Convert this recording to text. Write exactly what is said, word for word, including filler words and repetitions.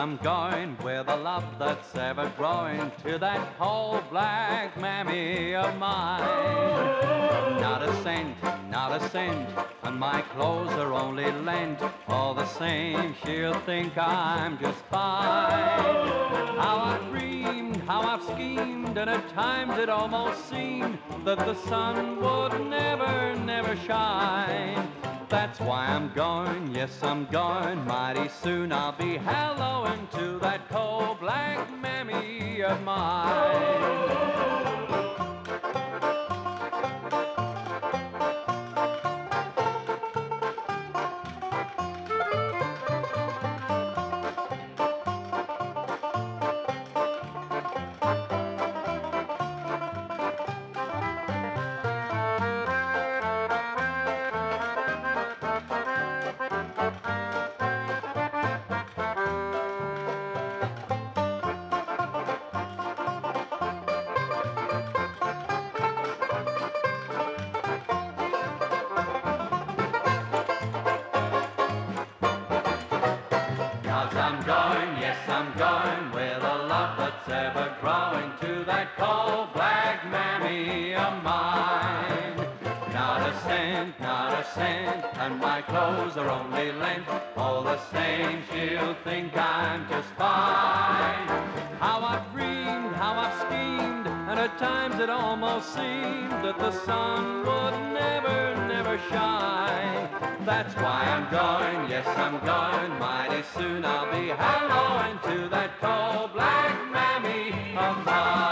I'm going with a love that's ever growing to that coal-black mammy of mine. Not a cent, not a cent, and my clothes are only lent. All the same, she'll think I'm just fine. How I've dreamed, how I've schemed, and at times it almost seemed that the sun would never, never shine. That's why I'm going, yes, I'm going. Mighty soon I'll be hallowing to that coal-black mammy of mine. Cause I'm going, yes, I'm going with a love that's ever growing to that coal-black mammy of mine. Not a cent, not a cent, and my clothes are only lent. All the same, she'll think I'm just fine. How I've dreamed, how I've schemed, and at times it almost seemed that the sun would never, never shine. That's why I'm going, yes, I'm going. Mighty soon I'll be hallowing to that coal-black mammy of mine.